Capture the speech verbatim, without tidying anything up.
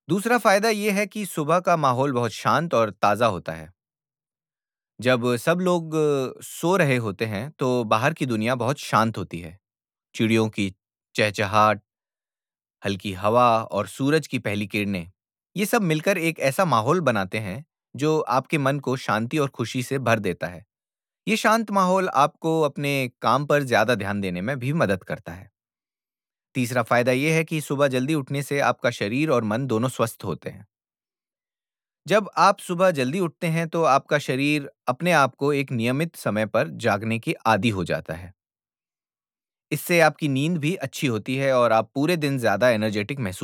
दूसरा फायदा ये है कि सुबह का माहौल बहुत शांत और ताज़ा होता है। जब सब लोग अ, सो रहे होते हैं, तो बाहर की दुनिया बहुत शांत होती है। चिड़ियों की चहचहाट, हल्की हवा और सूरज की पहली किरणें, ये सब मिलकर एक ऐसा माहौल बनाते हैं, जो आपके मन को शांति और खुशी से भर देता है। ये शांत माहौल आपको अपने काम पर ज़्यादा ध्यान देने में भी मदद करता है। तीसरा फायदा ये है कि सुबह जल्दी उठने से आपका शरीर और मन दोनों स्वस्थ होते हैं। जब आप सुबह जल्दी उठते हैं, तो आपका शरीर अपने आप को एक नियमित समय पर जागने की आदी हो जाता है। इससे आपकी नींद भी अच्छी होती है और आप पूरे दिन ज़्यादा एनर्जेटिक महसूस